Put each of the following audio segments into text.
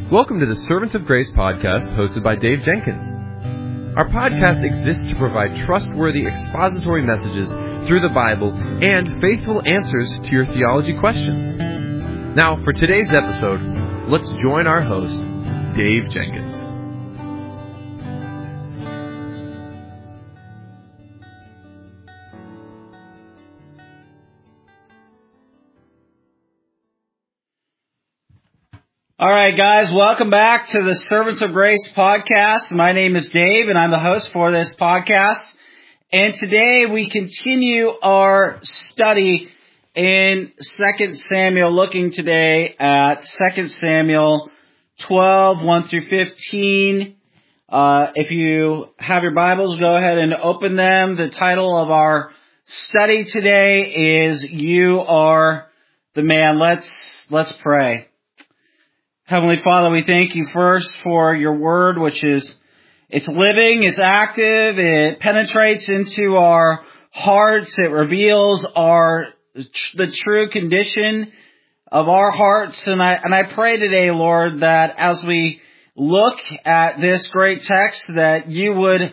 Welcome to the Servants of Grace podcast hosted by Dave Jenkins. Our podcast exists to provide trustworthy expository messages through the Bible and faithful answers to your theology questions. Now, for today's episode, let's join our host, Dave Jenkins. All right, guys, welcome back to the Servants of Grace podcast. My name is Dave, and I'm the host for this podcast. And today we continue our study in 2 Samuel, looking today at 2 Samuel 12, 1 through 15. If you have your Bibles, go ahead and open them. The title of our study today is You Are the Man. Let's pray. Heavenly Father, we thank you first for your word, which it's living, it's active, it penetrates into our hearts, it reveals the true condition of our hearts. And I pray today, Lord, that as we look at this great text, that you would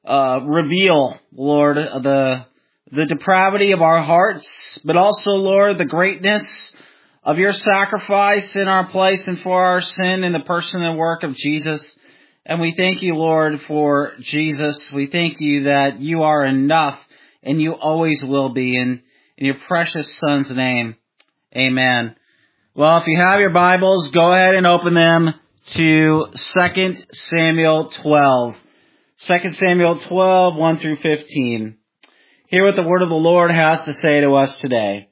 reveal, Lord, the depravity of our hearts, but also, Lord, the greatness of your sacrifice in our place and for our sin in the person and work of Jesus. And we thank you, Lord, for Jesus. We thank you that you are enough and you always will be. In your precious Son's name, amen. Well, if you have your Bibles, go ahead and open them to 2 Samuel 12. 2 Samuel 12, 1 through 15. Hear what the word of the Lord has to say to us today.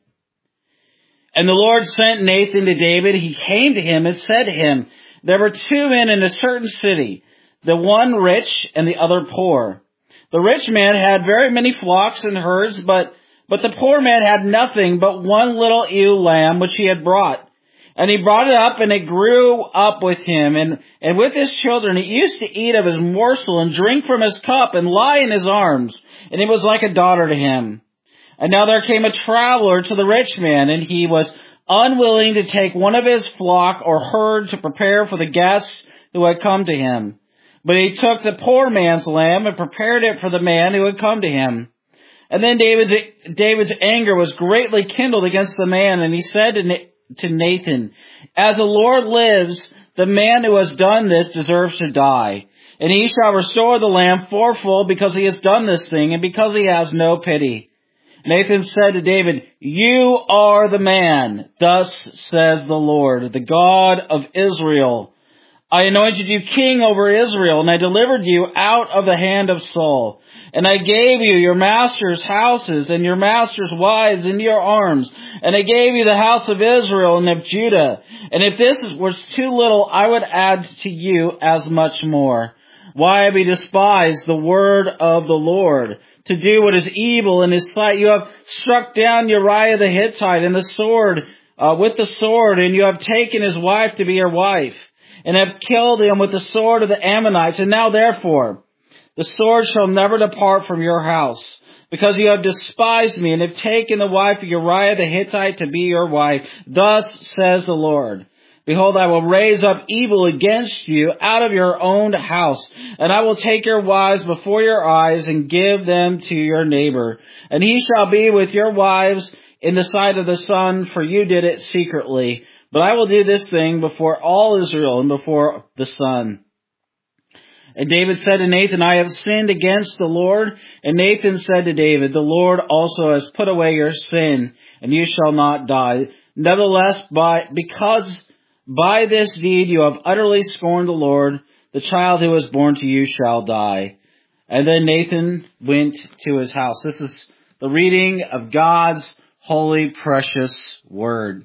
And the Lord sent Nathan to David. He came to him and said to him, there were two men in a certain city, the one rich and the other poor. The rich man had very many flocks and herds, but the poor man had nothing but one little ewe lamb which he had brought. And he brought it up, and it grew up with him, and with his children. He used to eat of his morsel and drink from his cup and lie in his arms, and it was like a daughter to him. And now there came a traveler to the rich man, and he was unwilling to take one of his flock or herd to prepare for the guests who had come to him. But he took the poor man's lamb and prepared it for the man who had come to him. And then David's anger was greatly kindled against the man, and he said to Nathan, as the Lord lives, the man who has done this deserves to die. And he shall restore the lamb fourfold because he has done this thing and because he has no pity. Nathan said to David, you are the man, thus says the Lord, the God of Israel. I anointed you king over Israel, and I delivered you out of the hand of Saul. And I gave you your master's houses and your master's wives in your arms. And I gave you the house of Israel and of Judah. And if this was too little, I would add to you as much more. Why have you despised the word of the Lord, to do what is evil in his sight? You have struck down Uriah the Hittite with the sword, and you have taken his wife to be your wife, and have killed him with the sword of the Ammonites. And now therefore, the sword shall never depart from your house, because you have despised me, and have taken the wife of Uriah the Hittite to be your wife. Thus says the Lord, behold, I will raise up evil against you out of your own house, and I will take your wives before your eyes and give them to your neighbor. And he shall be with your wives in the sight of the sun, for you did it secretly. But I will do this thing before all Israel and before the sun. And David said to Nathan, I have sinned against the Lord. And Nathan said to David, the Lord also has put away your sin, and you shall not die. Nevertheless, because by this deed you have utterly scorned the Lord, the child who was born to you shall die. And then Nathan went to his house. This is the reading of God's holy, precious word.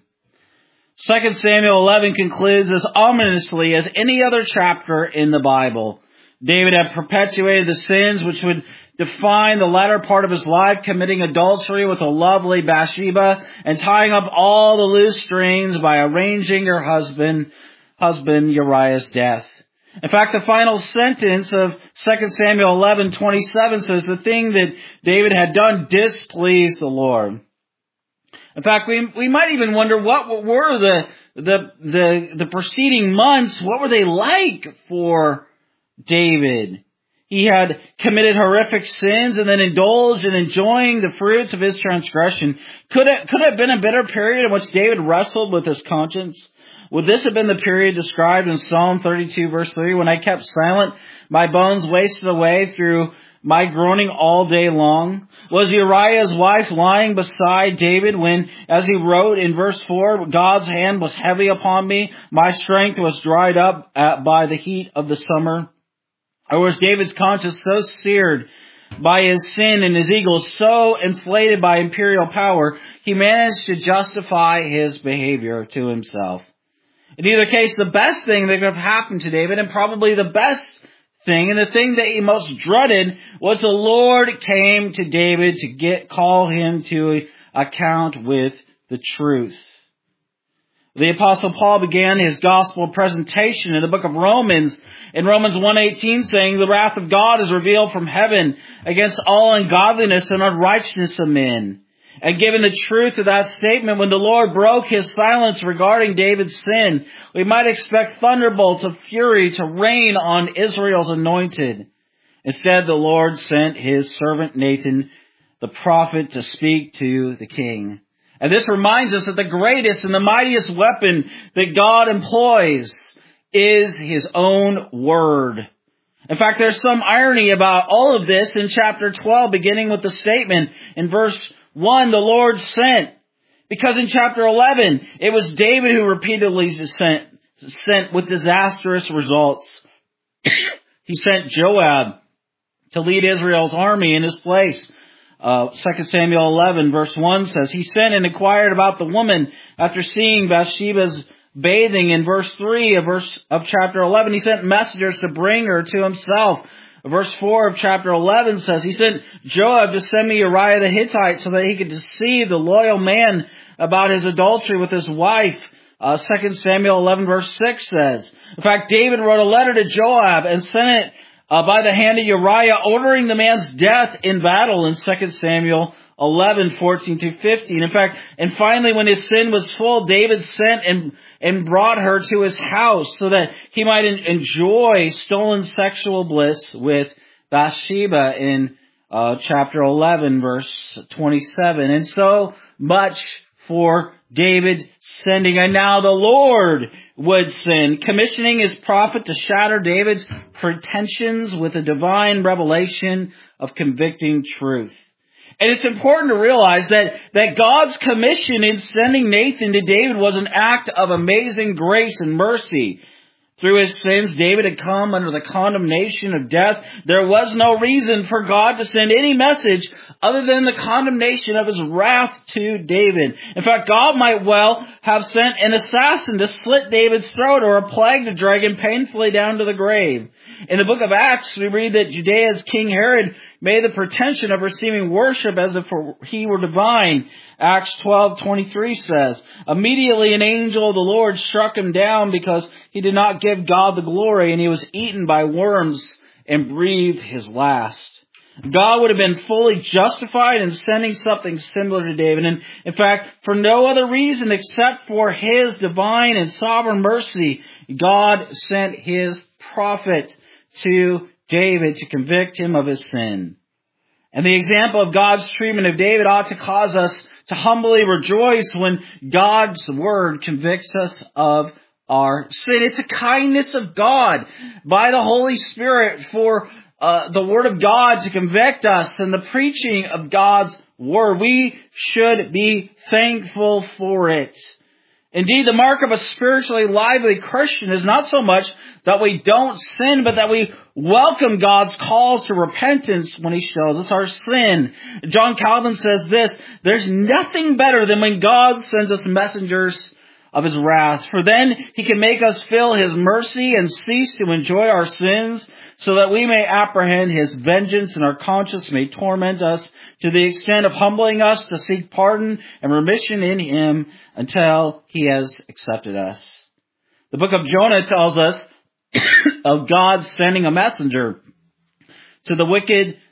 2 Samuel 11 concludes as ominously as any other chapter in the Bible. David had perpetuated the sins which would define the latter part of his life, committing adultery with a lovely Bathsheba and tying up all the loose strings by arranging her husband Uriah's death. In fact, the final sentence of 2 Samuel 11:27 says the thing that David had done displeased the Lord. In fact, we might even wonder what were the preceding months, what were they like for David? He had committed horrific sins and then indulged in enjoying the fruits of his transgression. Could it have been a bitter period in which David wrestled with his conscience? Would this have been the period described in Psalm 32 verse 3, when I kept silent, my bones wasted away through my groaning all day long? Was Uriah's wife lying beside David when, as he wrote in verse 4, God's hand was heavy upon me, my strength was dried up by the heat of the summer? Or was David's conscience so seared by his sin and his ego so inflated by imperial power, he managed to justify his behavior to himself? In either case, the best thing that could have happened to David, and probably the best thing, and the thing that he most dreaded, was the Lord came to David to call him to account with the truth. The Apostle Paul began his gospel presentation in the book of Romans, in Romans 1:18, saying, the wrath of God is revealed from heaven against all ungodliness and unrighteousness of men. And given the truth of that statement, when the Lord broke his silence regarding David's sin, we might expect thunderbolts of fury to rain on Israel's anointed. Instead, the Lord sent his servant Nathan, the prophet, to speak to the king. And this reminds us that the greatest and the mightiest weapon that God employs is his own word. In fact, there's some irony about all of this in chapter 12, beginning with the statement in verse 1, the Lord sent. Because in chapter 11, it was David who repeatedly sent with disastrous results. He sent Joab to lead Israel's army in his place. 2 Samuel 11 verse 1 says, he sent and inquired about the woman after seeing Bathsheba's bathing. In verse 3 of chapter 11, he sent messengers to bring her to himself. Verse 4 of chapter 11 says, he sent Joab to send me Uriah the Hittite so that he could deceive the loyal man about his adultery with his wife. 2 Samuel 11 verse 6 says, in fact, David wrote a letter to Joab and sent it by the hand of Uriah, ordering the man's death in battle in 2 Samuel 11:14 through 15. In fact, and finally, when his sin was full, David sent and brought her to his house so that he might enjoy stolen sexual bliss with Bathsheba in chapter 11, verse 27. And so much for David sending. And now the Lord would send, commissioning his prophet to shatter David's pretensions with a divine revelation of convicting truth. And it's important to realize that God's commission in sending Nathan to David was an act of amazing grace and mercy. Through his sins, David had come under the condemnation of death. There was no reason for God to send any message other than the condemnation of his wrath to David. In fact, God might well have sent an assassin to slit David's throat, or a plague to drag him painfully down to the grave. In the book of Acts, we read that Judea's King Herod made the pretension of receiving worship as if he were divine. Acts 12:23 says, immediately an angel of the Lord struck him down because he did not give God the glory, and he was eaten by worms and breathed his last. God would have been fully justified in sending something similar to David. And in fact, for no other reason except for his divine and sovereign mercy, God sent his prophet to David to convict him of his sin. And the example of God's treatment of David ought to cause us to humbly rejoice when God's word convicts us of our sin. It's a kindness of God by the Holy Spirit for the word of God to convict us and the preaching of God's word. We should be thankful for it. Indeed, the mark of a spiritually lively Christian is not so much that we don't sin, but that we welcome God's calls to repentance when he shows us our sin. John Calvin says this, there's nothing better than when God sends us messengers of his wrath, for then he can make us feel his mercy and cease to enjoy our sins, so that we may apprehend his vengeance and our conscience may torment us to the extent of humbling us to seek pardon and remission in him until he has accepted us. The book of Jonah tells us of God sending a messenger to the wicked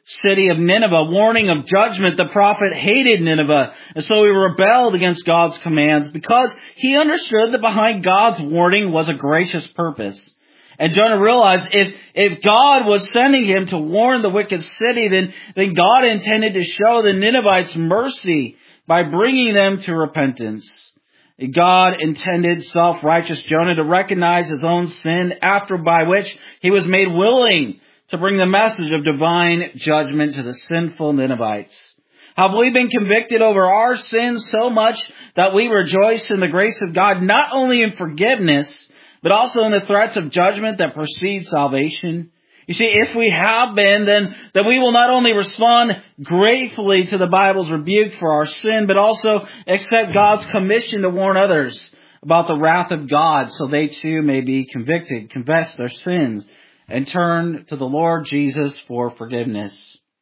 city of Nineveh, warning of judgment, the prophet hated Nineveh, and so he rebelled against God's commands because he understood that behind God's warning was a gracious purpose. And Jonah realized if God was sending him to warn the wicked city, then God intended to show the Ninevites mercy by bringing them to repentance. God intended self-righteous Jonah to recognize his own sin, after by which he was made willing to bring the message of divine judgment to the sinful Ninevites. Have we been convicted over our sins so much that we rejoice in the grace of God, not only in forgiveness, but also in the threats of judgment that precede salvation? You see, if we have been, then we will not only respond gratefully to the Bible's rebuke for our sin, but also accept God's commission to warn others about the wrath of God so they too may be convicted, confess their sins, and turn to the Lord Jesus for forgiveness.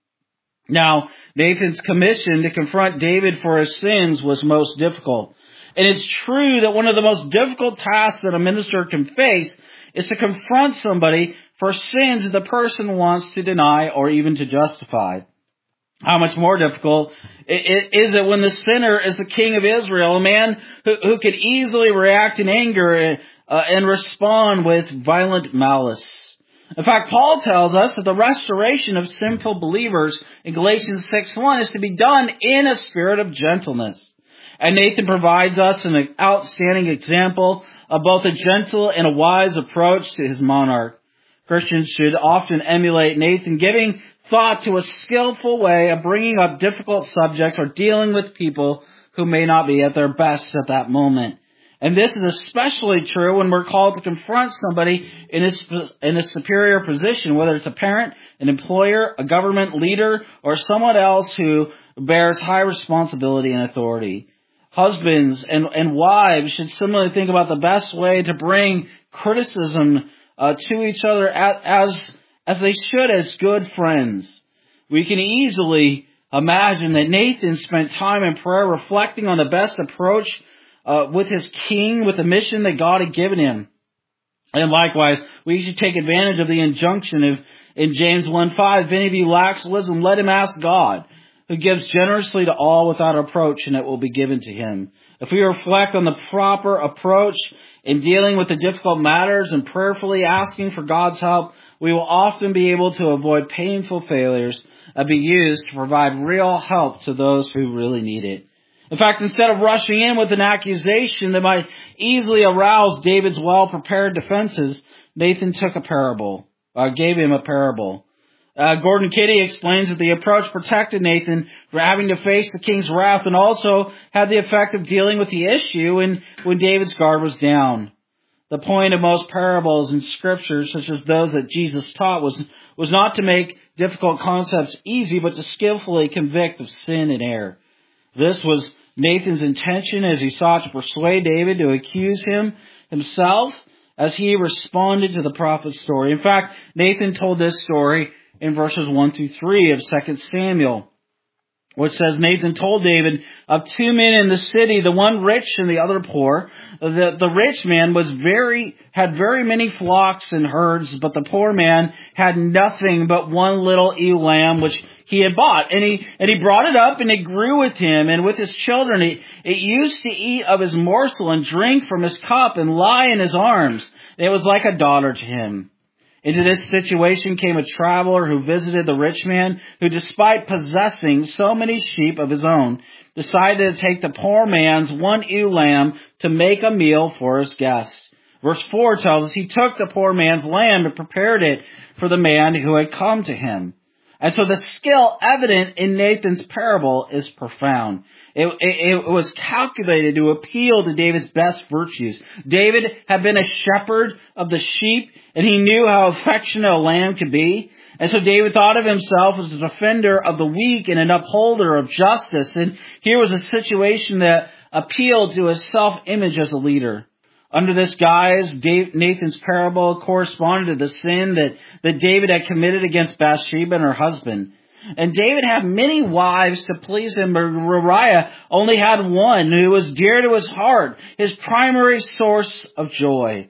Now, Nathan's commission to confront David for his sins was most difficult. And it's true that one of the most difficult tasks that a minister can face is to confront somebody for sins that the person wants to deny or even to justify. How much more difficult is it when the sinner is the king of Israel, a man who could easily react in anger and respond with violent malice. In fact, Paul tells us that the restoration of sinful believers in Galatians 6:1 is to be done in a spirit of gentleness. And Nathan provides us an outstanding example of both a gentle and a wise approach to his monarch. Christians should often emulate Nathan, giving thought to a skillful way of bringing up difficult subjects or dealing with people who may not be at their best at that moment. And this is especially true when we're called to confront somebody in a superior position, whether it's a parent, an employer, a government leader, or someone else who bears high responsibility and authority. Husbands and wives should similarly think about the best way to bring criticism to each other as they should as good friends. We can easily imagine that Nathan spent time in prayer reflecting on the best approach with his king, with the mission that God had given him. And likewise, we should take advantage of the injunction in James 1:5, if any of you lacks wisdom, let him ask God, who gives generously to all without reproach, and it will be given to him. If we reflect on the proper approach in dealing with the difficult matters and prayerfully asking for God's help, we will often be able to avoid painful failures and be used to provide real help to those who really need it. In fact, instead of rushing in with an accusation that might easily arouse David's well-prepared defenses, Nathan gave him a parable. Gordon Kitty explains that the approach protected Nathan from having to face the king's wrath and also had the effect of dealing with the issue when David's guard was down. The point of most parables in Scripture, such as those that Jesus taught, was not to make difficult concepts easy, but to skillfully convict of sin and error. This was Nathan's intention as he sought to persuade David to accuse himself as he responded to the prophet's story. In fact, Nathan told this story in verses 1-3 of 2 Samuel, which says, Nathan told David of two men in the city, the one rich and the other poor. The rich man had very many flocks and herds, but the poor man had nothing but one little ewe lamb which he had bought. And he brought it up, and it grew with him and with his children. It used to eat of his morsel and drink from his cup and lie in his arms. It was like a daughter to him. Into this situation came a traveler who visited the rich man, who, despite possessing so many sheep of his own, decided to take the poor man's one ewe lamb to make a meal for his guests. Verse 4 tells us he took the poor man's lamb and prepared it for the man who had come to him. And so the skill evident in Nathan's parable is profound. It was calculated to appeal to David's best virtues. David had been a shepherd of the sheep, and he knew how affectionate a lamb could be. And so David thought of himself as a defender of the weak and an upholder of justice. And here was a situation that appealed to his self-image as a leader. Under this guise, Nathan's parable corresponded to the sin that David had committed against Bathsheba and her husband. And David had many wives to please him, but Uriah only had one who was dear to his heart, his primary source of joy.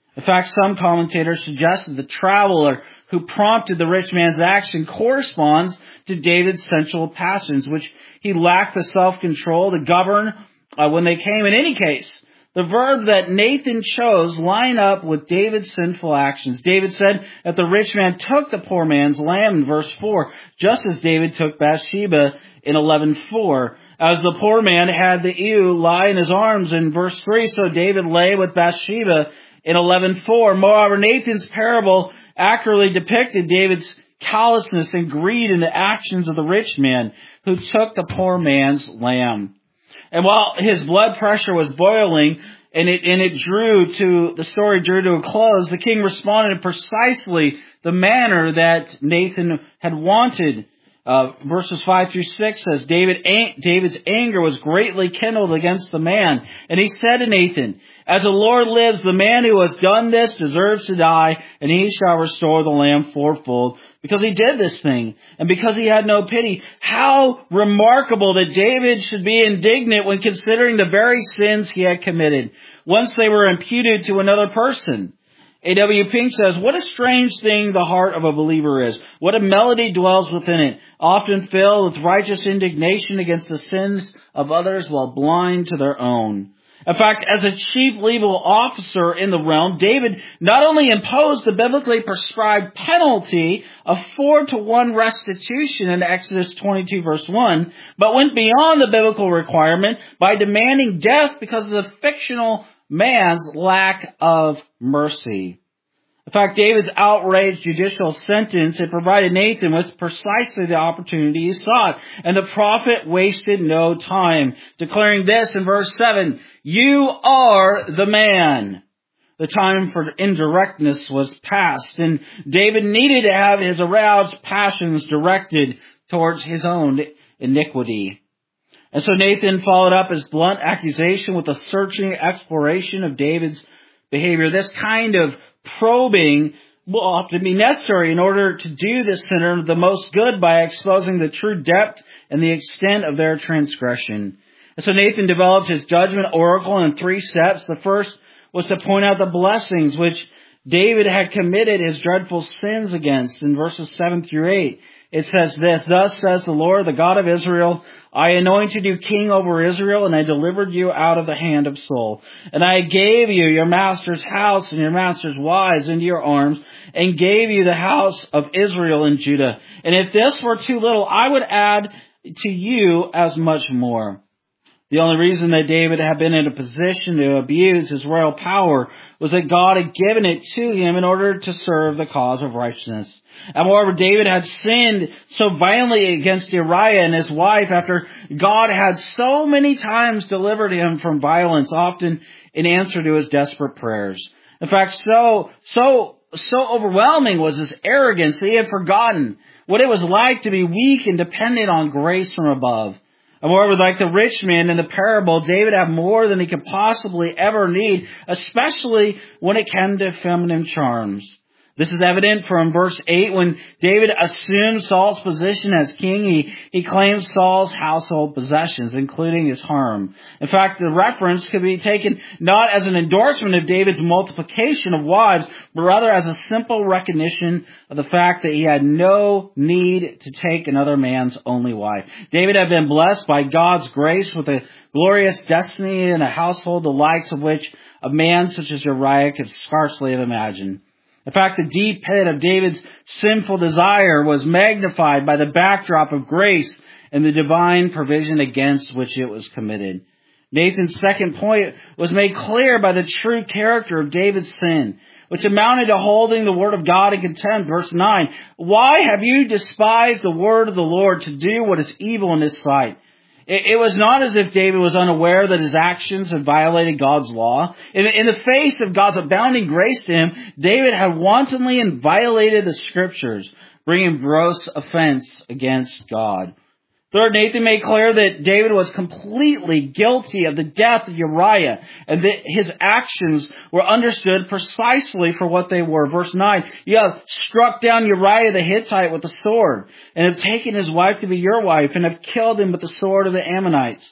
In fact, some commentators suggest that the traveler who prompted the rich man's action corresponds to David's sensual passions, which he lacked the self-control to govern when they came. In any case, the verb that Nathan chose line up with David's sinful actions. David said that the rich man took the poor man's lamb in verse 4, just as David took Bathsheba in 11:4. As the poor man had the ewe lie in his arms in verse 3, so David lay with Bathsheba in 11:4. Moreover, Nathan's parable accurately depicted David's callousness and greed in the actions of the rich man who took the poor man's lamb. And while his blood pressure was boiling and the story drew to a close, the king responded in precisely the manner that Nathan had wanted. Verses 5 through 6 says, David's anger was greatly kindled against the man. And he said to Nathan, "As the Lord lives, the man who has done this deserves to die, and he shall restore the lamb fourfold, because he did this thing, and because he had no pity." How remarkable that David should be indignant when considering the very sins he had committed, once they were imputed to another person. A.W. Pink says, "What a strange thing the heart of a believer is. What a melody dwells within it, often filled with righteous indignation against the sins of others while blind to their own." In fact, as a chief legal officer in the realm, David not only imposed the biblically prescribed penalty of 4-to-1 restitution in Exodus 22 verse 1, but went beyond the biblical requirement by demanding death because of the fictional man's lack of mercy. In fact, David's outraged judicial sentence had provided Nathan with precisely the opportunity he sought, and the prophet wasted no time, declaring this in verse 7, "You are the man." The time for indirectness was past, and David needed to have his aroused passions directed towards his own iniquity. And so Nathan followed up his blunt accusation with a searching exploration of David's behavior. This kind of probing will often be necessary in order to do the sinner the most good by exposing the true depth and the extent of their transgression. And so Nathan developed his judgment oracle in 3 steps. The first was to point out the blessings which David had committed his dreadful sins against. In verses 7 through 8, it says this, "Thus says the Lord, the God of Israel, I anointed you king over Israel, and I delivered you out of the hand of Saul. And I gave you your master's house and your master's wives into your arms, and gave you the house of Israel and Judah. And if this were too little, I would add to you as much more." The only reason that David had been in a position to abuse his royal power was that God had given it to him in order to serve the cause of righteousness. And moreover, David had sinned so violently against Uriah and his wife after God had so many times delivered him from violence, often in answer to his desperate prayers. In fact, so overwhelming was his arrogance that he had forgotten what it was like to be weak and dependent on grace from above. And moreover, like the rich man in the parable, David had more than he could possibly ever need, especially when it came to feminine charms. This is evident from verse 8 when David assumed Saul's position as king. He claimed Saul's household possessions, including his harem. In fact, the reference could be taken not as an endorsement of David's multiplication of wives, but rather as a simple recognition of the fact that he had no need to take another man's only wife. David had been blessed by God's grace with a glorious destiny and a household the likes of which a man such as Uriah could scarcely have imagined. In fact, the deep pit of David's sinful desire was magnified by the backdrop of grace and the divine provision against which it was committed. Nathan's second point was made clear by the true character of David's sin, which amounted to holding the word of God in contempt. Verse 9, "Why have you despised the word of the Lord to do what is evil in his sight?" It was not as if David was unaware that his actions had violated God's law. In the face of God's abounding grace to him, David had wantonly violated the scriptures, bringing gross offense against God. Third, Nathan made clear that David was completely guilty of the death of Uriah, and that his actions were understood precisely for what they were. Verse 9, "You have struck down Uriah the Hittite with the sword, and have taken his wife to be your wife, and have killed him with the sword of the Ammonites."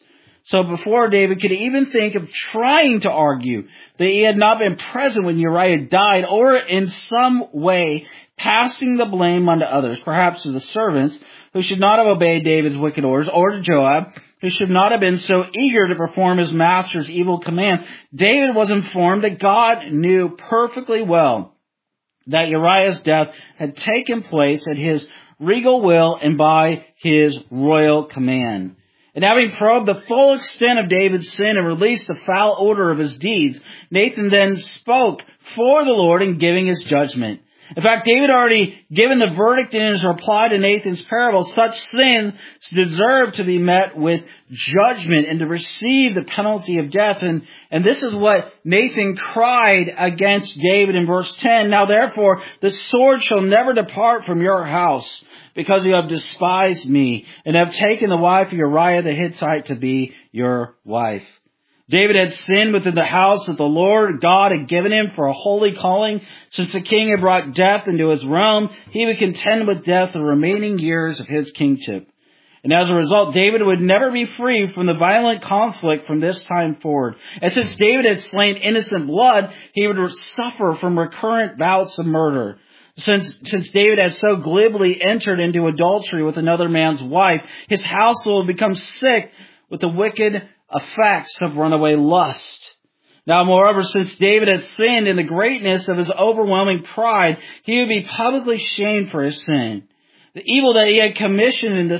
So before David could even think of trying to argue that he had not been present when Uriah died, or in some way passing the blame onto others, perhaps to the servants who should not have obeyed David's wicked orders, or to Joab, who should not have been so eager to perform his master's evil command, David was informed that God knew perfectly well that Uriah's death had taken place at his regal will and by his royal command. And having probed the full extent of David's sin and released the foul odor of his deeds, Nathan then spoke for the Lord in giving his judgment. In fact, David had already given the verdict in his reply to Nathan's parable. Such sins deserve to be met with judgment and to receive the penalty of death. And this is what Nathan cried against David in verse 10. Now therefore, the sword shall never depart from your house, because you have despised me and have taken the wife of Uriah the Hittite to be your wife. David had sinned within the house that the Lord God had given him for a holy calling. Since the king had brought death into his realm, he would contend with death the remaining years of his kingship. And as a result, David would never be free from the violent conflict from this time forward. And since David had slain innocent blood, he would suffer from recurrent bouts of murder. Since David had so glibly entered into adultery with another man's wife, his household would become sick with the wicked effects of runaway lust. Now, moreover, since David had sinned in the greatness of his overwhelming pride, he would be publicly shamed for his sin. The evil that he had commissioned in the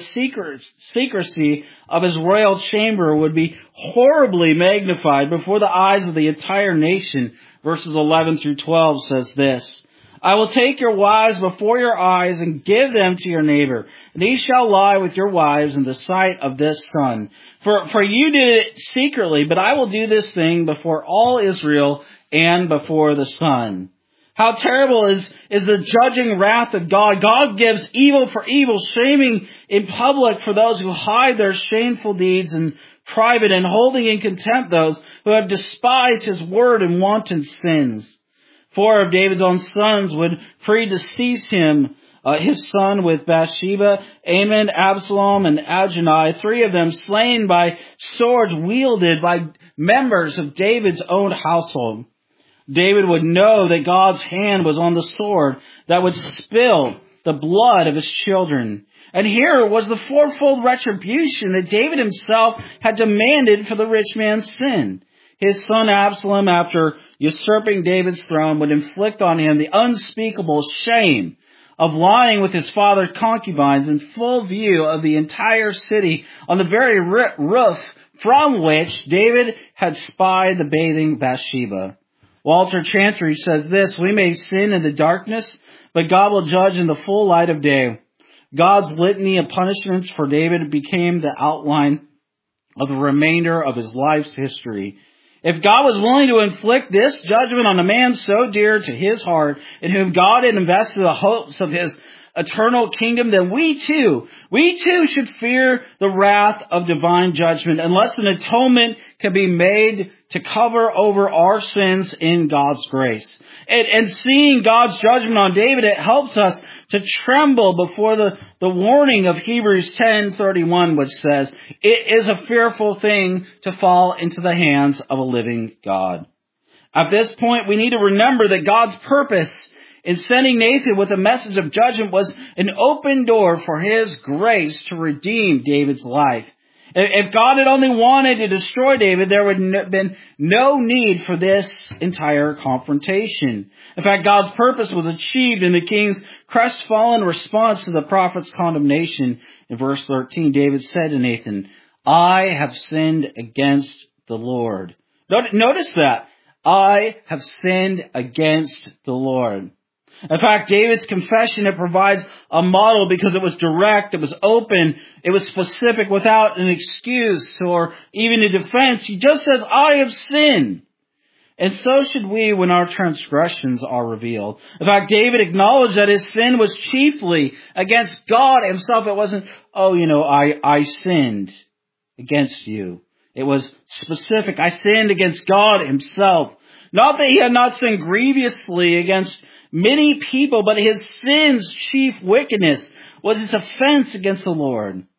secrecy of his royal chamber would be horribly magnified before the eyes of the entire nation. Verses 11 through 12 says this: I will take your wives before your eyes and give them to your neighbor, and he shall lie with your wives in the sight of this sun. For you did it secretly, but I will do this thing before all Israel and before the sun. How terrible is the judging wrath of God. God gives evil for evil, shaming in public for those who hide their shameful deeds in private, and holding in contempt those who have despised his word and wanton sins. 4 of David's own sons would predecease him, his son with Bathsheba, Amnon, Absalom, and Adonai, 3 of them slain by swords wielded by members of David's own household. David would know that God's hand was on the sword that would spill the blood of his children. And here was the fourfold retribution that David himself had demanded for the rich man's sin. His son Absalom, after usurping David's throne, would inflict on him the unspeakable shame of lying with his father's concubines in full view of the entire city, on the very roof from which David had spied the bathing Bathsheba. Walter Chantry says this: we may sin in the darkness, but God will judge in the full light of day. God's litany of punishments for David became the outline of the remainder of his life's history. If God was willing to inflict this judgment on a man so dear to his heart, in whom God had invested the hopes of his eternal kingdom, then we too should fear the wrath of divine judgment, unless an atonement can be made to cover over our sins in God's grace. And seeing God's judgment on David, it helps us to tremble before the warning of Hebrews 10:31, which says, it is a fearful thing to fall into the hands of a living God. At this point, we need to remember that God's purpose in sending Nathan with a message of judgment was an open door for his grace to redeem David's life. If God had only wanted to destroy David, there would have been no need for this entire confrontation. In fact, God's purpose was achieved in the king's crestfallen response to the prophet's condemnation. In verse 13, David said to Nathan, I have sinned against the Lord. Notice that. I have sinned against the Lord. In fact, David's confession, it provides a model because it was direct, it was open, it was specific without an excuse or even a defense. He just says, I have sinned. And so should we when our transgressions are revealed. In fact, David acknowledged that his sin was chiefly against God himself. It wasn't, I sinned against you. It was specific. I sinned against God himself. Not that he had not sinned grievously against many people, but his sin's chief wickedness was his offense against the Lord.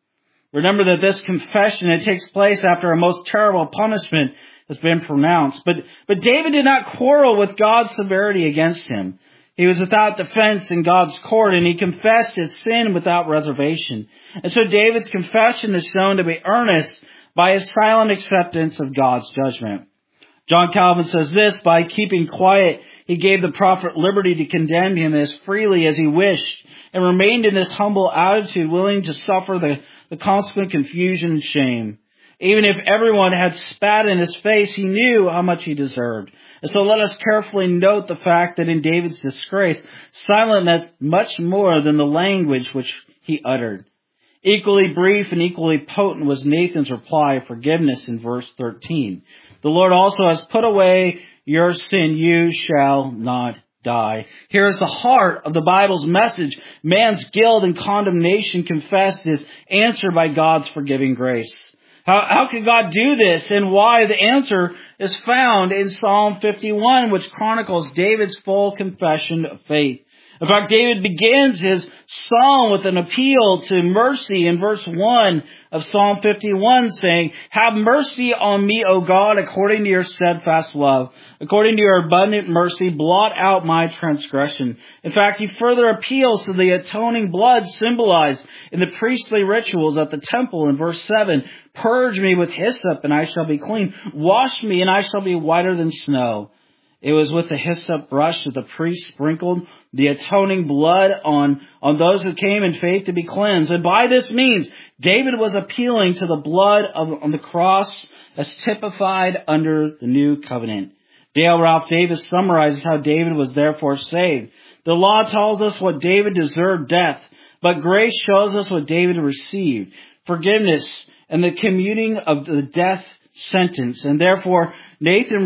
Remember that this confession, it takes place after a most terrible punishment has been pronounced. But David did not quarrel with God's severity against him. He was without defense in God's court, and he confessed his sin without reservation. And so David's confession is shown to be earnest by his silent acceptance of God's judgment. John Calvin says this: by keeping quiet, he gave the prophet liberty to condemn him as freely as he wished, and remained in this humble attitude, willing to suffer the consequent confusion and shame. Even if everyone had spat in his face, he knew how much he deserved. And so let us carefully note the fact that in David's disgrace, silence meant much more than the language which he uttered. Equally brief and equally potent was Nathan's reply of forgiveness in verse 13. The Lord also has put away your sin, you shall not die. Here is the heart of the Bible's message. Man's guilt and condemnation confessed is answered by God's forgiving grace. How could God do this, and why? The answer is found in Psalm 51, which chronicles David's full confession of faith. In fact, David begins his psalm with an appeal to mercy in verse 1 of Psalm 51, saying, "Have mercy on me, O God, according to your steadfast love. According to your abundant mercy, blot out my transgression." In fact, he further appeals to the atoning blood symbolized in the priestly rituals at the temple in verse 7. "Purge me with hyssop, and I shall be clean. Wash me, and I shall be whiter than snow." It was with the hyssop brush that the priest sprinkled the atoning blood on those who came in faith to be cleansed. And by this means, David was appealing to the blood on the cross as typified under the new covenant. Dale Ralph Davis summarizes how David was therefore saved. The law tells us what David deserved, death, but grace shows us what David received, forgiveness and the commuting of the death sentence. And therefore, Nathan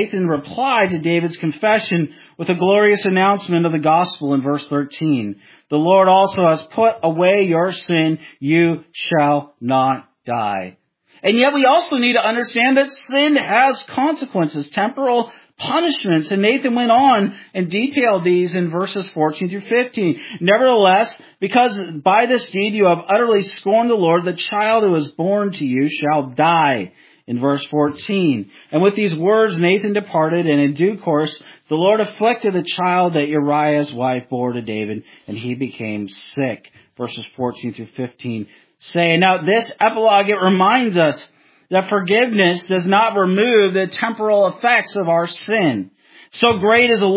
replied to David's confession with a glorious announcement of the gospel in verse 13. The Lord also has put away your sin, you shall not die. And yet we also need to understand that sin has consequences, temporal punishments. And Nathan went on and detailed these in verses 14 through 15. Nevertheless, because by this deed you have utterly scorned the Lord, the child who is born to you shall die. In verse 14. And with these words Nathan departed, and in due course the Lord afflicted the child that Uriah's wife bore to David, and he became sick. Verses 14 through 15 say, now this epilogue, it reminds us that forgiveness does not remove the temporal effects of our sin. So great is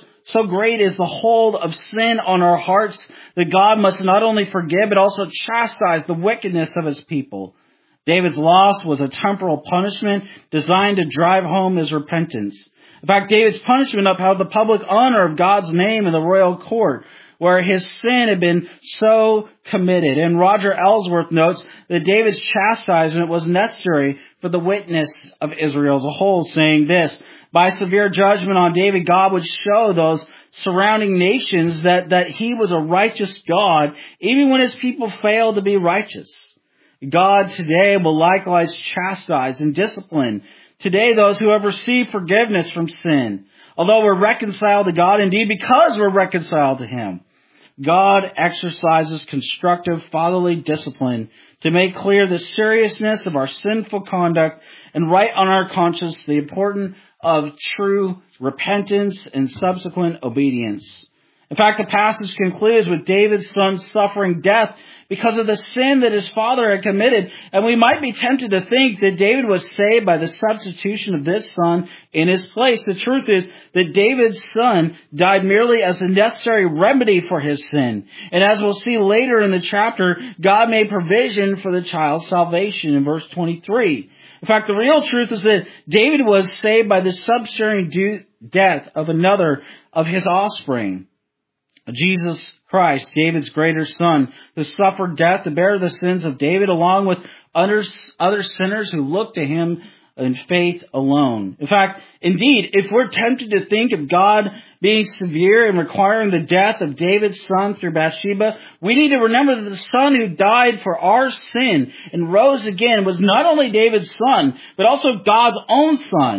the hold of sin on our hearts that God must not only forgive, but also chastise the wickedness of his people. David's loss was a temporal punishment designed to drive home his repentance. In fact, David's punishment upheld the public honor of God's name in the royal court, where his sin had been so committed. And Roger Ellsworth notes that David's chastisement was necessary for the witness of Israel as a whole, saying this: by severe judgment on David, God would show those surrounding nations that he was a righteous God, even when his people failed to be righteous. God today will likewise chastise and discipline today those who have received forgiveness from sin. Although we're reconciled to God, indeed because we're reconciled to him, God exercises constructive fatherly discipline to make clear the seriousness of our sinful conduct and write on our conscience the importance of true repentance and subsequent obedience. In fact, the passage concludes with David's son suffering death because of the sin that his father had committed. And we might be tempted to think that David was saved by the substitution of this son in his place. The truth is that David's son died merely as a necessary remedy for his sin. And as we'll see later in the chapter, God made provision for the child's salvation in verse 23. In fact, the real truth is that David was saved by the substitutionary death of another of his offspring. Jesus Christ, David's greater son, who suffered death to bear the sins of David along with other sinners who look to him in faith alone. In fact, indeed, if we're tempted to think of God being severe and requiring the death of David's son through Bathsheba, we need to remember that the son who died for our sin and rose again was not only David's son, but also God's own son.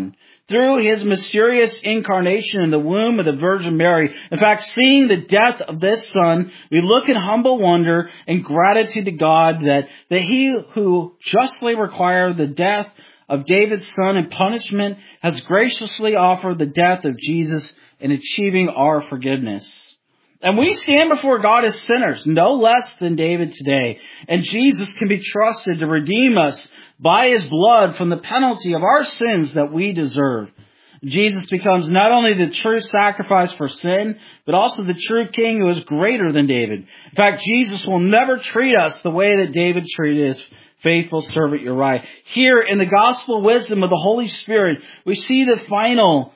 through his mysterious incarnation in the womb of the Virgin Mary. In fact, seeing the death of this son, we look in humble wonder and gratitude to God that he who justly required the death of David's son in punishment has graciously offered the death of Jesus in achieving our forgiveness. And we stand before God as sinners, no less than David today. And Jesus can be trusted to redeem us by his blood from the penalty of our sins that we deserve. Jesus becomes not only the true sacrifice for sin, but also the true king who is greater than David. In fact, Jesus will never treat us the way that David treated his faithful servant Uriah. Here in the gospel wisdom of the Holy Spirit, we see the final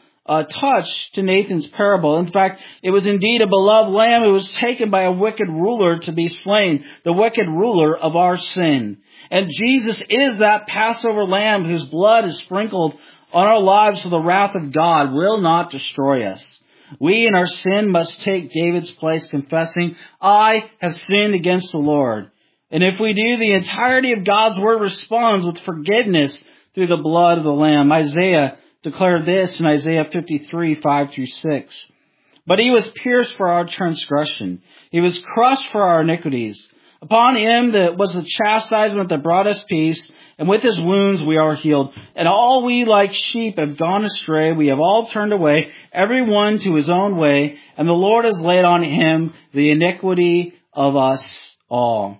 touch to Nathan's parable. In fact, it was indeed a beloved lamb who was taken by a wicked ruler to be slain, the wicked ruler of our sin. And Jesus is that Passover lamb whose blood is sprinkled on our lives so the wrath of God will not destroy us. We in our sin must take David's place, confessing, I have sinned against the Lord. And if we do, the entirety of God's word responds with forgiveness through the blood of the lamb. Isaiah declared this in Isaiah 53, 5-6. But he was pierced for our transgression. He was crushed for our iniquities. Upon him that was the chastisement that brought us peace, and with his wounds we are healed. And all we like sheep have gone astray. We have all turned away, every one to his own way, and the Lord has laid on him the iniquity of us all.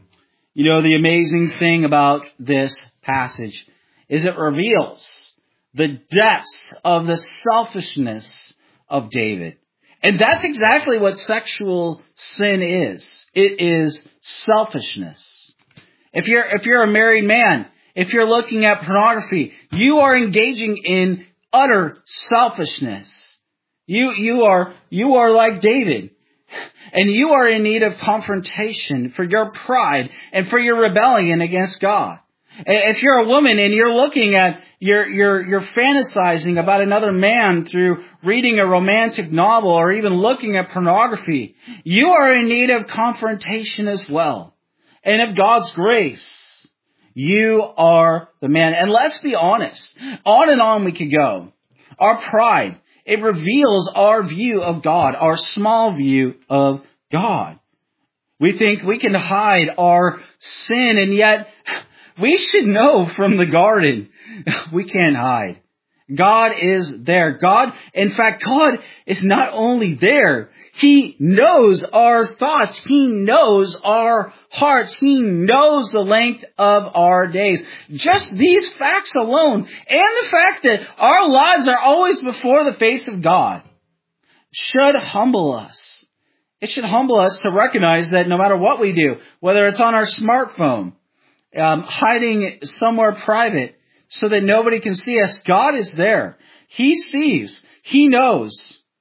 You know, the amazing thing about this passage is it reveals the depths of the selfishness of David. And that's exactly what sexual sin is. It is selfishness. If you're a married man, if you're looking at pornography, you are engaging in utter selfishness. You are like David. And you are in need of confrontation for your pride and for your rebellion against God. If you're a woman and you're looking at, you're fantasizing about another man through reading a romantic novel or even looking at pornography, you are in need of confrontation as well. And of God's grace, you are the man. And let's be honest, on and on we could go. Our pride, it reveals our view of God, our small view of God. We think we can hide our sin, and yet we should know from the garden, we can't hide. God is there. In fact, God is not only there. He knows our thoughts. He knows our hearts. He knows the length of our days. Just these facts alone, and the fact that our lives are always before the face of God, should humble us. It should humble us to recognize that no matter what we do, whether it's on our smartphone, hiding somewhere private so that nobody can see us, God is there. He sees. He knows.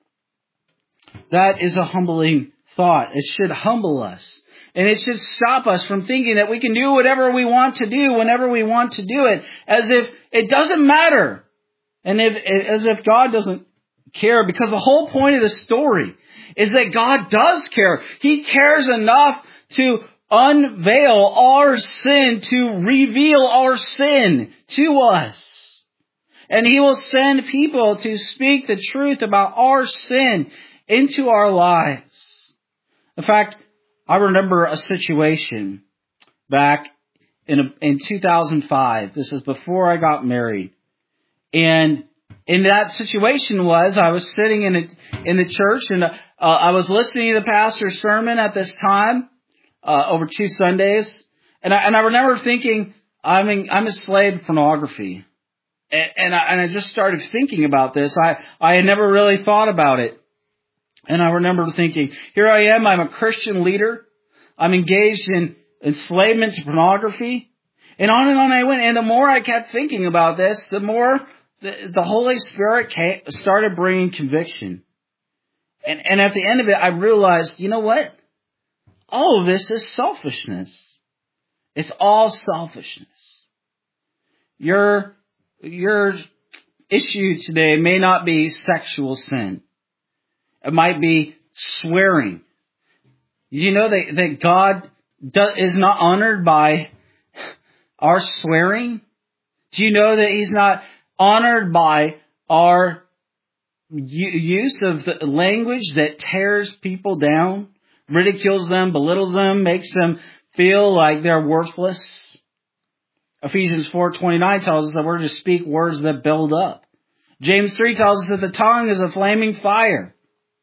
That is a humbling thought. It should humble us. And it should stop us from thinking that we can do whatever we want to do whenever we want to do it, as if it doesn't matter. And as if God doesn't care, because the whole point of the story is that God does care. He cares enough to unveil our sin, to reveal our sin to us. And He will send people to speak the truth about our sin into our lives. In fact, I remember a situation back in 2005. This is before I got married. And in that situation I was sitting in the church, and I was listening to the pastor's sermon at this time, over 2 Sundays. And I remember thinking, I'm a slave to pornography. And I just started thinking about this. I had never really thought about it. And I remember thinking, here I am, I'm a Christian leader. I'm engaged in enslavement to pornography. And on I went. And the more I kept thinking about this, the more the Holy Spirit started bringing conviction. And at the end of it, I realized, you know what? All of this is selfishness. It's all selfishness. Your issue today may not be sexual sin. It might be swearing. You know that God is not honored by our swearing? Do you know that He's not honored by our use of the language that tears people down, ridicules them, belittles them, makes them feel like they're worthless. Ephesians 4:29 tells us that we're to speak words that build up. James 3 tells us that the tongue is a flaming fire.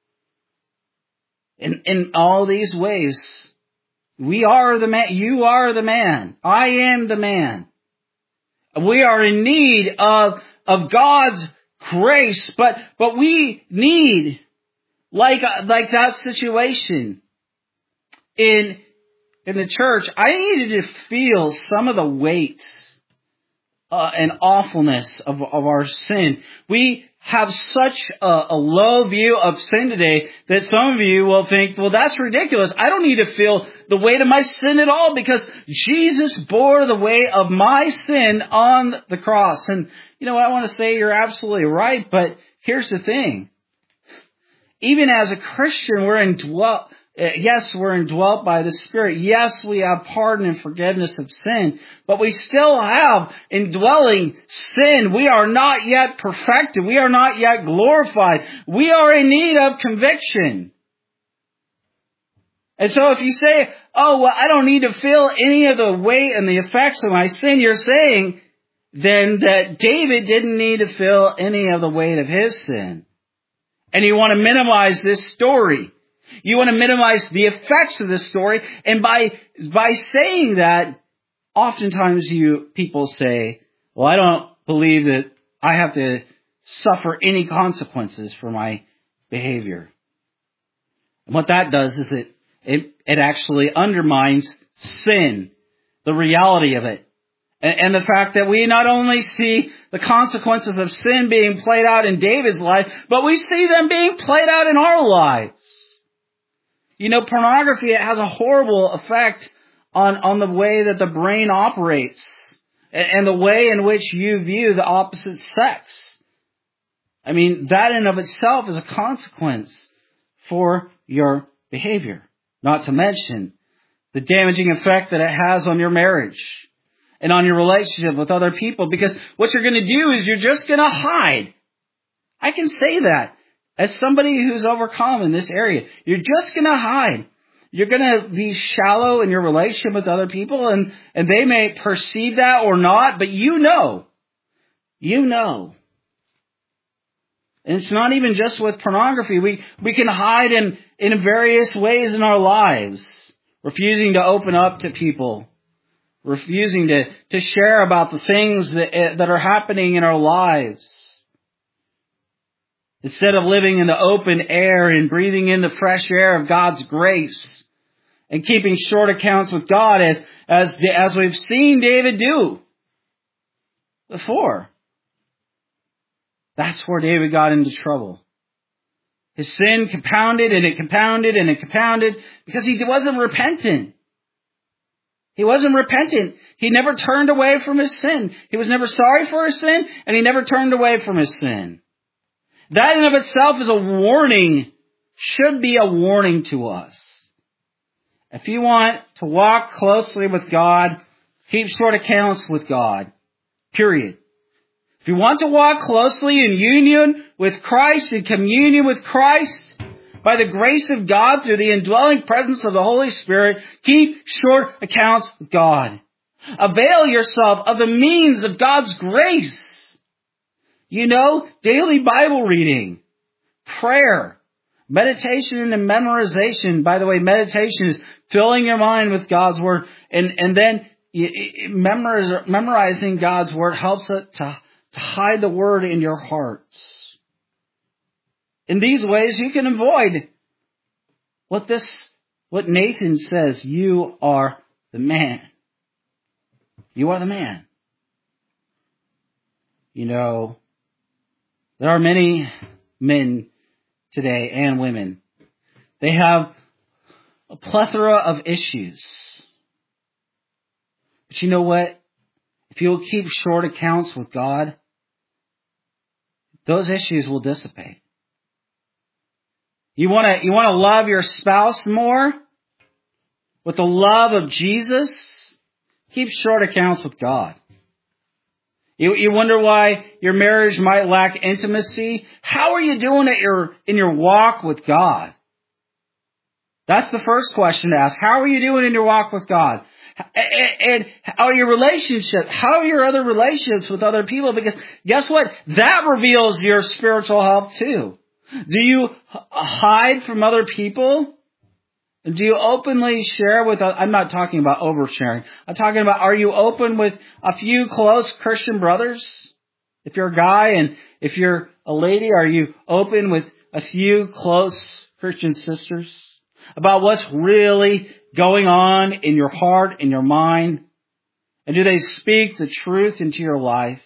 In all these ways, we are the man, you are the man, I am the man. We are in need of God's grace, but we need, like that situation in the church, I needed to feel some of the weight and awfulness of our sin. We have such a low view of sin today that some of you will think, well, that's ridiculous. I don't need to feel the weight of my sin at all because Jesus bore the weight of my sin on the cross. And I want to say you're absolutely right, but here's the thing. Even as a Christian, we're indwelt by the Spirit. Yes, we have pardon and forgiveness of sin, but we still have indwelling sin. We are not yet perfected. We are not yet glorified. We are in need of conviction. And so if you say, oh, well, I don't need to feel any of the weight and the effects of my sin, you're saying then that David didn't need to feel any of the weight of his sin. And you want to minimize this story. You want to minimize the effects of this story. And by saying that, oftentimes people say, well, I don't believe that I have to suffer any consequences for my behavior. And what that does is it actually undermines sin, the reality of it. And the fact that we not only see the consequences of sin being played out in David's life, but we see them being played out in our lives. Pornography, it has a horrible effect on the way that the brain operates and the way in which you view the opposite sex. I mean, that in of itself is a consequence for your behavior. Not to mention the damaging effect that it has on your marriage and on your relationship with other people, because what you're going to do is you're just going to hide. I can say that as somebody who's overcome in this area. You're just going to hide. You're going to be shallow in your relationship with other people, and they may perceive that or not, but you know. And it's not even just with pornography. We can hide in various ways in our lives, refusing to open up to people, refusing to share about the things that are happening in our lives. Instead of living in the open air and breathing in the fresh air of God's grace and keeping short accounts with God as we've seen David do before. That's where David got into trouble. His sin compounded and it compounded and it compounded because he wasn't repentant. He wasn't repentant. He never turned away from his sin. He was never sorry for his sin, and he never turned away from his sin. That in of itself is a warning, should be a warning to us. If you want to walk closely with God, keep short accounts with God. Period. If you want to walk closely in union with Christ, in communion with Christ, by the grace of God, through the indwelling presence of the Holy Spirit, keep short accounts with God. Avail yourself of the means of God's grace. Daily Bible reading, prayer, meditation and memorization. By the way, meditation is filling your mind with God's Word. And then memorizing God's Word helps it to hide the Word in your hearts. In these ways, you can avoid what Nathan says. You are the man. You are the man. There are many men today and women. They have a plethora of issues. But you know what? If you'll keep short accounts with God, those issues will dissipate. You want to love your spouse more with the love of Jesus? Keep short accounts with God. You wonder why your marriage might lack intimacy? How are you doing in your walk with God? That's the first question to ask. How are you doing in your walk with God? And how are your relationships? How are your other relationships with other people? Because guess what? That reveals your spiritual health too. Do you hide from other people? Do you openly share with, I'm not talking about oversharing. I'm talking about, are you open with a few close Christian brothers? If you're a guy, and if you're a lady, are you open with a few close Christian sisters about what's really going on in your heart, in your mind? And do they speak the truth into your life?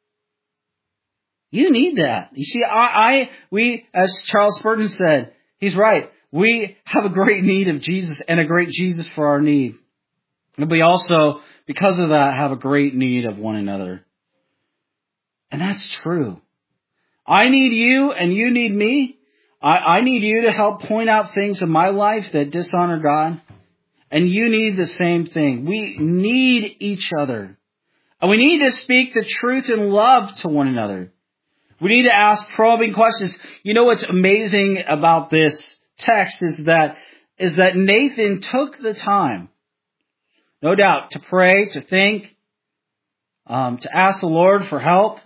You need that. You see, we, as Charles Spurgeon said, he's right. We have a great need of Jesus and a great Jesus for our need. And we also, because of that, have a great need of one another. And that's true. I need you and you need me. I need you to help point out things in my life that dishonor God. And you need the same thing. We need each other. And we need to speak the truth in love to one another. We need to ask probing questions. You know what's amazing about this text is that Nathan took the time, no doubt, to pray, to think, to ask the Lord for help,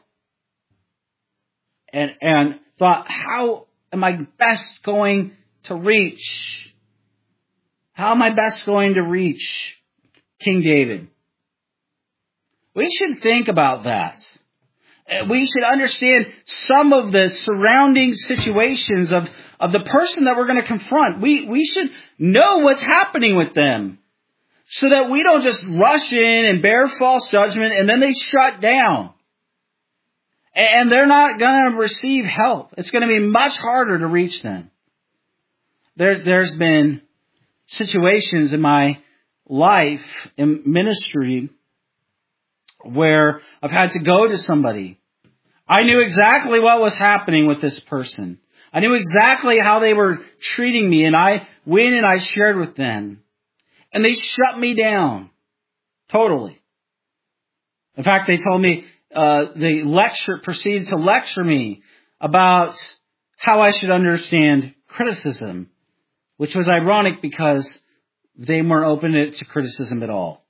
and thought, how am I best going to reach? How am I best going to reach King David? We should think about that. We should understand some of the surrounding situations of the person that we're going to confront. We should know what's happening with them so that we don't just rush in and bear false judgment and then they shut down. And they're not going to receive help. It's going to be much harder to reach them. There's been situations in my life, in ministry, where I've had to go to somebody. I knew exactly what was happening with this person. I knew exactly how they were treating me, and I went and I shared with them. And they shut me down. Totally. In fact, they told me, proceeded to lecture me about how I should understand criticism, which was ironic because they weren't open to criticism at all.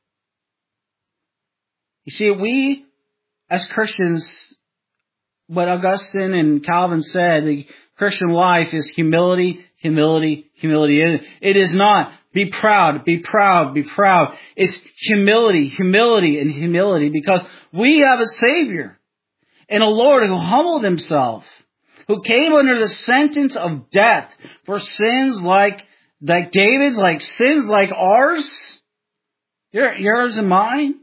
You see, we, as Christians, what Augustine and Calvin said, the Christian life is humility, humility, humility. It is not be proud, be proud, be proud. It's humility, humility, and humility, because we have a Savior and a Lord who humbled himself, who came under the sentence of death for sins like David's, like sins like ours, yours and mine.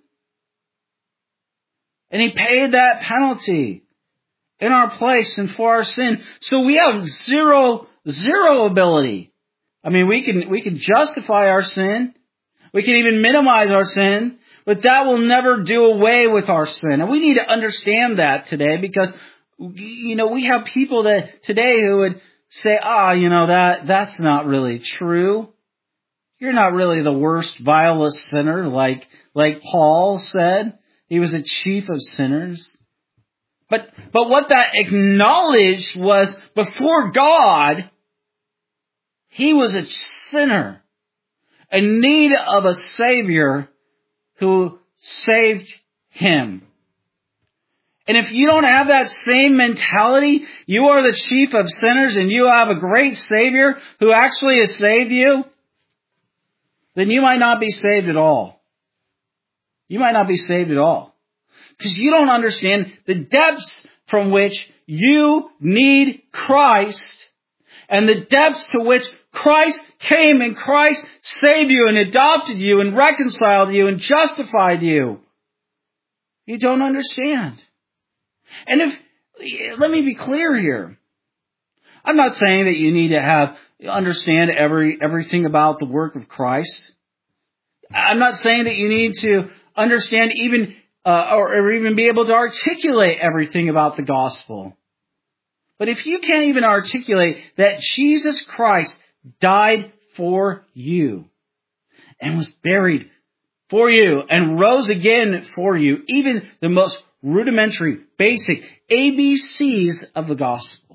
And he paid that penalty in our place and for our sin. So we have zero ability. I mean, we can justify our sin. We can even minimize our sin, but that will never do away with our sin. And we need to understand that today, because, we have people that today who would say, that's not really true. You're not really the worst, vilest sinner like Paul said. He was a chief of sinners. But what that acknowledged was, before God, he was a sinner in need of a Savior who saved him. And if you don't have that same mentality, you are the chief of sinners and you have a great Savior who actually has saved you, then you might not be saved at all. You might not be saved at all. Because you don't understand the depths from which you need Christ, and the depths to which Christ came and Christ saved you and adopted you and reconciled you and justified you. You don't understand. And let me be clear here. I'm not saying that you need to understand everything about the work of Christ. I'm not saying that you need to understand even or even be able to articulate everything about the gospel. But if you can't even articulate that Jesus Christ died for you and was buried for you and rose again for you, even the most rudimentary, basic ABCs of the gospel,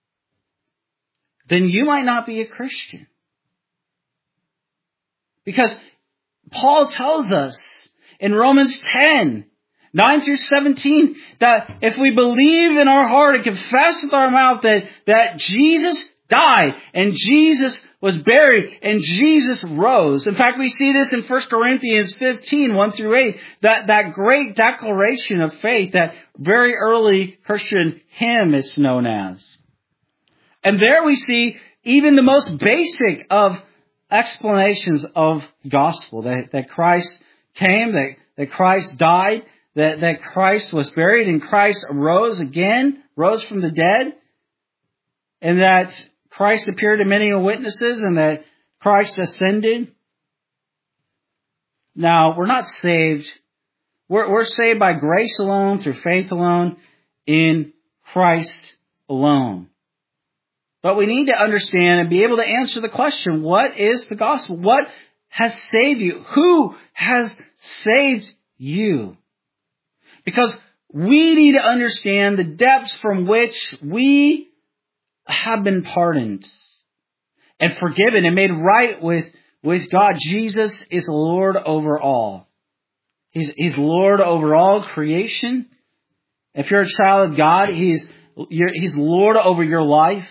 then you might not be a Christian. Because Paul tells us in Romans 10, 9 through 17, that if we believe in our heart and confess with our mouth that Jesus died and Jesus was buried and Jesus rose. In fact, we see this in 1 Corinthians 15, 1 through 8, that great declaration of faith, that very early Christian hymn it's known as. And there we see even the most basic of explanations of gospel, that Christ came, that Christ died, that Christ was buried and Christ rose again, rose from the dead, and that Christ appeared to many witnesses and that Christ ascended. Now, we're not saved. We're saved by grace alone, through faith alone, in Christ alone. But we need to understand and be able to answer the question, what is the gospel? What has saved you? Who has saved you? Because we need to understand the depths from which we have been pardoned and forgiven and made right with God. Jesus is Lord over all. He's Lord over all creation. If you're a child of God, He's Lord over your life.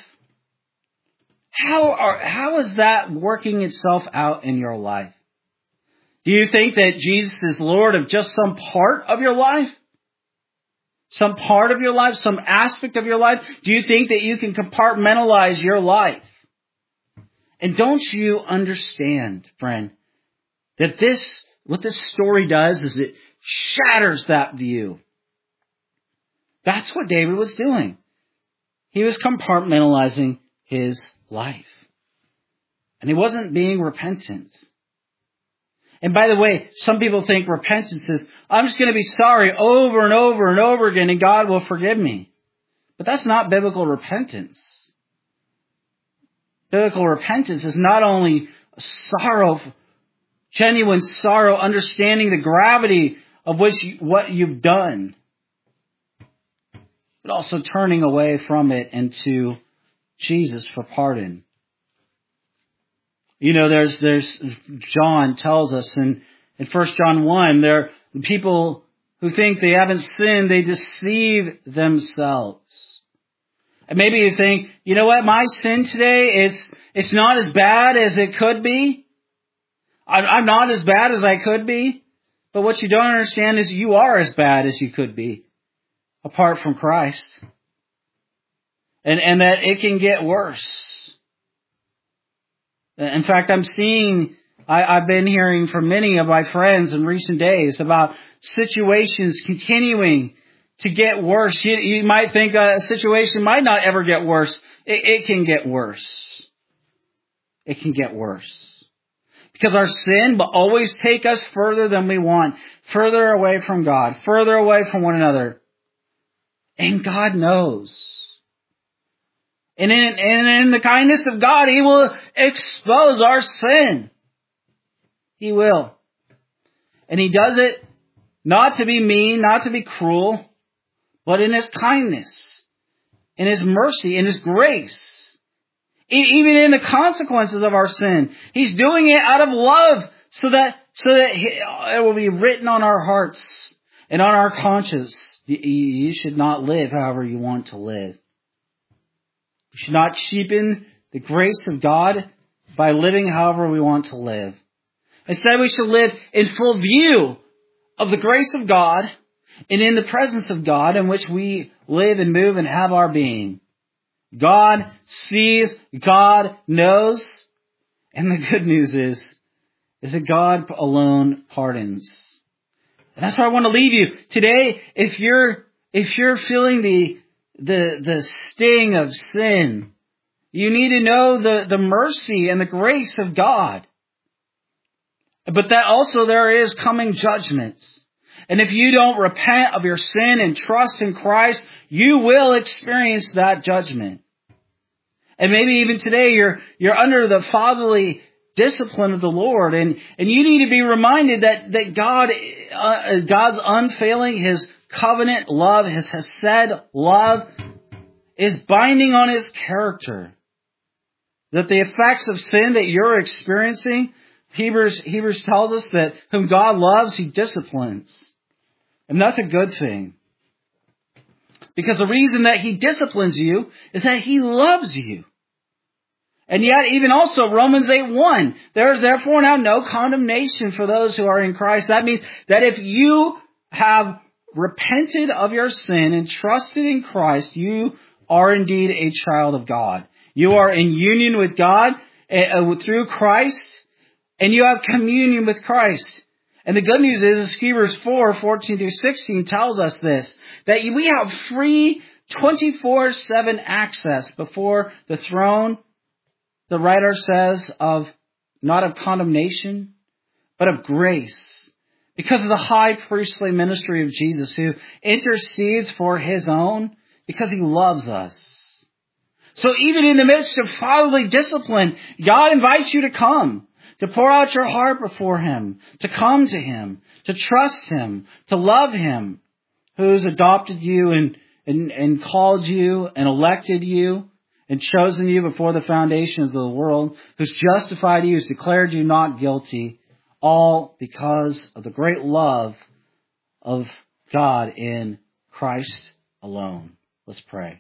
How is that working itself out in your life? Do you think that Jesus is Lord of just some part of your life? Some part of your life? Some aspect of your life? Do you think that you can compartmentalize your life? And don't you understand, friend, that what this story does is it shatters that view. That's what David was doing. He was compartmentalizing his life. And he wasn't being repentant. And by the way, some people think repentance is, I'm just going to be sorry over and over and over again and God will forgive me. But that's not biblical repentance. Biblical repentance is not only sorrow, genuine sorrow, understanding the gravity of what you've done, but also turning away from it into Jesus for pardon. You know, there's John tells us in 1 John 1, there are people who think they haven't sinned, they deceive themselves. And maybe you think, you know what, my sin today, it's not as bad as it could be. I'm not as bad as I could be. But what you don't understand is you are as bad as you could be apart from Christ. And that it can get worse. In fact, I've been hearing from many of my friends in recent days about situations continuing to get worse. You might think a situation might not ever get worse. It can get worse. It can get worse. Because our sin will always take us further than we want, further away from God, further away from one another. And God knows. And in the kindness of God, He will expose our sin. He will. And He does it not to be mean, not to be cruel, but in His kindness, in His mercy, in His grace. Even in the consequences of our sin. He's doing it out of love so that it will be written on our hearts and on our conscience. You should not live however you want to live. We should not cheapen the grace of God by living however we want to live. Instead, we should live in full view of the grace of God and in the presence of God in which we live and move and have our being. God sees, God knows, and the good news is that God alone pardons. And that's where I want to leave you today. If you're feeling the sting of sin, you need to know the mercy and the grace of God. But that also there is coming judgments. And if you don't repent of your sin and trust in Christ, you will experience that judgment. And maybe even today you're under the fatherly discipline of the Lord, and you need to be reminded that God's unfailing, His covenant love, his hesed love, is binding on his character. That the effects of sin that you're experiencing, Hebrews tells us that whom God loves, he disciplines. And that's a good thing. Because the reason that he disciplines you is that he loves you. And yet, even also, Romans 8:1, there is therefore now no condemnation for those who are in Christ. That means that if you have repented of your sin and trusted in Christ, you are indeed a child of God. You are in union with God through Christ, and you have communion with Christ. And the good news is Hebrews 4:14-16 tells us this, that we have free 24/7 access before the throne, the writer says, of not of condemnation, but of grace, because of the high priestly ministry of Jesus, who intercedes for his own because he loves us. So even in the midst of fatherly discipline, God invites you to come, to pour out your heart before him, to come to him, to trust him, to love him, who's adopted you and called you and elected you and chosen you before the foundations of the world, who's justified you, who's declared you not guilty, all because of the great love of God in Christ alone. Let's pray.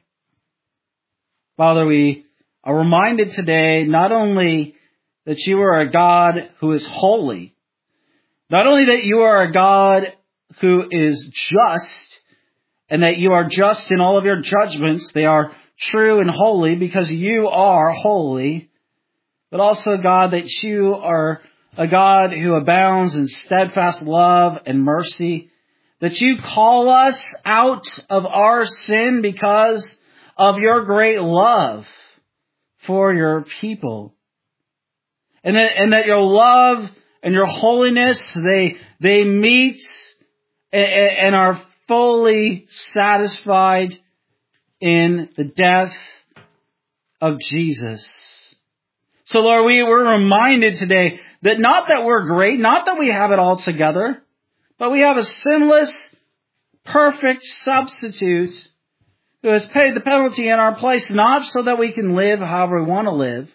Father, we are reminded today not only that you are a God who is holy, not only that you are a God who is just, and that you are just in all of your judgments, they are true and holy because you are holy, but also, God, that you are a God who abounds in steadfast love and mercy, that you call us out of our sin because of your great love for your people. And that your love and your holiness, they meet and are fully satisfied in the death of Jesus. So Lord, we're reminded today that not that we're great, not that we have it all together, but we have a sinless, perfect substitute who has paid the penalty in our place, not so that we can live however we want to live,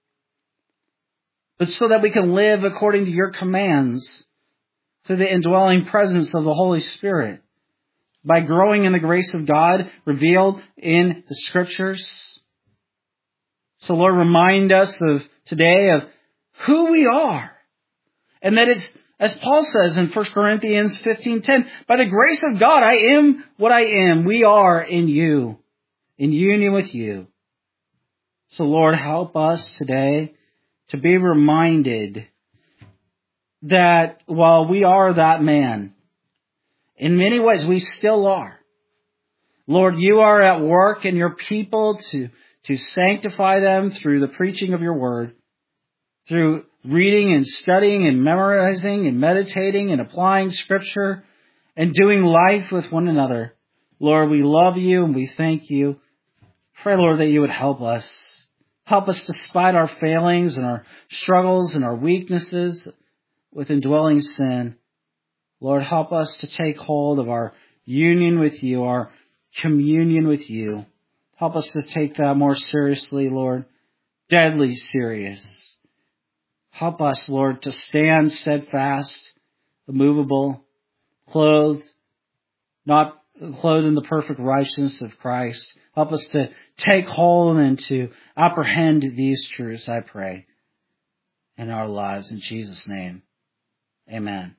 but so that we can live according to your commands through the indwelling presence of the Holy Spirit, by growing in the grace of God revealed in the Scriptures. So Lord, remind us today of who we are. And that it's, as Paul says in 1 Corinthians 15:10, by the grace of God, I am what I am. We are in you, in union with you. So Lord, help us today to be reminded that while we are that man, in many ways we still are. Lord, you are at work in your people to sanctify them through the preaching of your word, through reading and studying and memorizing and meditating and applying Scripture and doing life with one another. Lord, we love you and we thank you. Pray, Lord, that you would help us. Help us despite our failings and our struggles and our weaknesses with indwelling sin. Lord, help us to take hold of our union with you, our communion with you. Help us to take that more seriously, Lord, deadly serious. Help us, Lord, to stand steadfast, immovable, clothed, not clothed in the perfect righteousness of Christ. Help us to take hold and to apprehend these truths, I pray, in our lives. In Jesus' name, amen.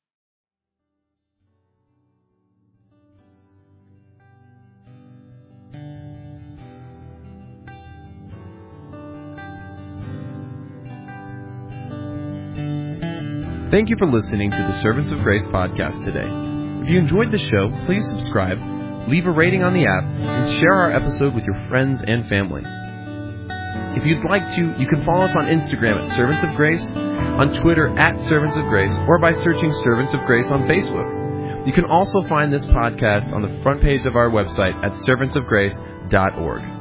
Thank you for listening to the Servants of Grace podcast today. If you enjoyed the show, please subscribe, leave a rating on the app, and share our episode with your friends and family. If you'd like to, you can follow us on Instagram at Servants of Grace, on Twitter at Servants of Grace, or by searching Servants of Grace on Facebook. You can also find this podcast on the front page of our website at servantsofgrace.org.